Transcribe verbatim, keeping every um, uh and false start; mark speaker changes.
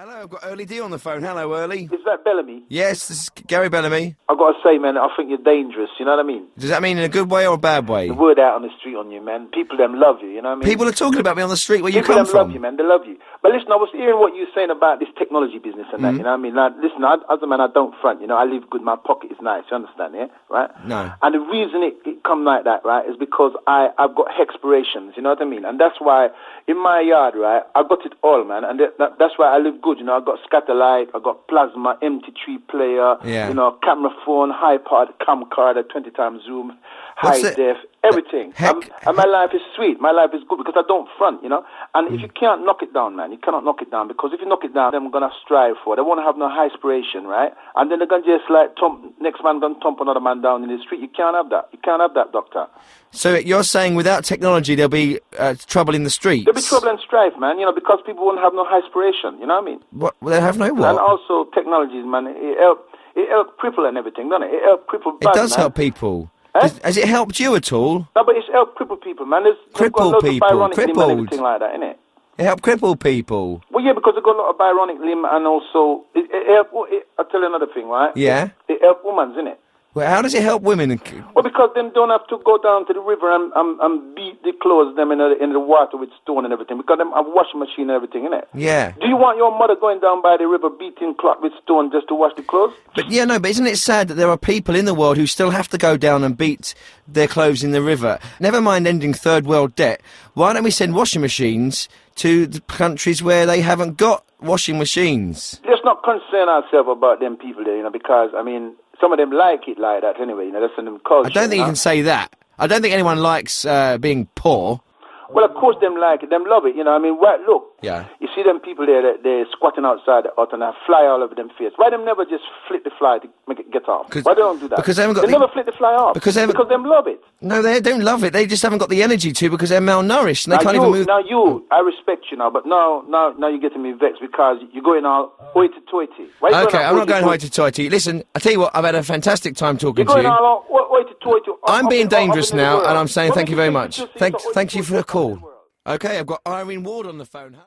Speaker 1: Hello, I've got Early D on the phone. Hello, Early.
Speaker 2: Is that Bellamy?
Speaker 1: Yes, this is Gary Bellamy.
Speaker 2: I've got to say, man, I think you're dangerous, you know what I mean?
Speaker 1: Does that mean in a good way or a bad way?
Speaker 2: The word out on the street on you, man. People them love you, you know what I mean?
Speaker 1: People are talking about me on the street where you
Speaker 2: People
Speaker 1: come
Speaker 2: them
Speaker 1: from.
Speaker 2: love you, man. They love you. But listen, I was hearing what you were saying about this technology business and that,
Speaker 1: Mm.
Speaker 2: you know what I mean? Like, listen, I, as a man, I don't front, you know, I live good, my pocket is nice, you understand, yeah? Right?
Speaker 1: No.
Speaker 2: And the reason it, it come like that, right, is because I, I've got hexpirations, you know what I mean? And that's why, in my yard, right, I've got it all, man. And that, that, that's why I live good, you know, I've got Scatterlight, I've got Plasma, M T three player,
Speaker 1: Yeah.
Speaker 2: you know, camera phone, high-pod, camcorder, twenty times zoom,
Speaker 1: What's
Speaker 2: high
Speaker 1: it-
Speaker 2: def, everything.
Speaker 1: Heck-
Speaker 2: Um, and my life is sweet. My life is good because I don't front, you know. And if you can't knock it down, man, you cannot knock it down because if you knock it down, then we're gonna strive for it. They want to have no high aspiration, right? And then they're gonna just like thump, next man gonna thump another man down in the street. You can't have that. You can't have that, doctor.
Speaker 1: So you're saying without technology there'll be uh, trouble in the streets?
Speaker 2: There'll be trouble and strife, man. You know, because people won't have no high aspiration. You know what I mean?
Speaker 1: What? Well, they have no what?
Speaker 2: And also technologies, man. It help. It help cripple and everything, doesn't it? It help cripple.
Speaker 1: It
Speaker 2: bad,
Speaker 1: does
Speaker 2: man.
Speaker 1: help people.
Speaker 2: Eh?
Speaker 1: Does- has it helped you at all?
Speaker 2: No, but it's help cripple people, man. There's, they've got
Speaker 1: Cripple
Speaker 2: loads
Speaker 1: people,
Speaker 2: of bionic limb
Speaker 1: crippled.
Speaker 2: and everything like that, innit?
Speaker 1: It helped cripple people.
Speaker 2: Well, yeah, because they've got a lot of bionic limb and also it, it help. It, I'll tell you another thing, right?
Speaker 1: Yeah.
Speaker 2: It, it help women's, innit?
Speaker 1: Well, how does it help women?
Speaker 2: Well, because them don't have to go down to the river and, and, and beat the clothes them in the, in the water with stone and everything. Because them have washing machine and everything, innit?
Speaker 1: Yeah.
Speaker 2: Do you want your mother going down by the river beating cloth with stone just to wash the clothes?
Speaker 1: But yeah, no, but isn't it sad that there are people in the world who still have to go down and beat their clothes in the river? Never mind ending third world debt. Why don't we send washing machines to the countries where they haven't got washing machines?
Speaker 2: Let's not concern ourselves about them people there, you know, because, I mean, some of them like it like that anyway, you know, that's in them culture.
Speaker 1: I don't think you
Speaker 2: know?
Speaker 1: can say that. I don't think anyone likes uh, being poor.
Speaker 2: Well, of course, them like it, them love it, you know. I mean, what? Look,
Speaker 1: Yeah.
Speaker 2: you see them people there, that they're squatting outside the hut and have fly all over them face. Why them never just flick the fly to make it get off?
Speaker 1: 'Cause-
Speaker 2: Why they don't do that?
Speaker 1: because they haven't got
Speaker 2: They
Speaker 1: the-
Speaker 2: never flick the fly off.
Speaker 1: Because they haven't-
Speaker 2: because them love it.
Speaker 1: No, they don't love it. They just haven't got the energy to because they're malnourished and they
Speaker 2: now
Speaker 1: can't
Speaker 2: you,
Speaker 1: even move.
Speaker 2: now you, I respect you now, but now, now, now you're getting me vexed because you're going all hoity-toity. Why you
Speaker 1: Okay,
Speaker 2: going all
Speaker 1: I'm not going
Speaker 2: hoity-toity?
Speaker 1: hoity-toity. Listen, I tell you what, I've had a fantastic time talking
Speaker 2: You're
Speaker 1: to
Speaker 2: going
Speaker 1: you.
Speaker 2: all hoity-toity.
Speaker 1: I'm
Speaker 2: up
Speaker 1: being
Speaker 2: in- up in
Speaker 1: dangerous
Speaker 2: the
Speaker 1: now,
Speaker 2: world.
Speaker 1: and I'm saying
Speaker 2: What
Speaker 1: thank you
Speaker 2: makes
Speaker 1: very
Speaker 2: think
Speaker 1: much.
Speaker 2: you just
Speaker 1: Thank,
Speaker 2: think
Speaker 1: thank you for the
Speaker 2: hoity-toity up in
Speaker 1: call.
Speaker 2: the world?
Speaker 1: Okay, I've got Irene Ward on the phone.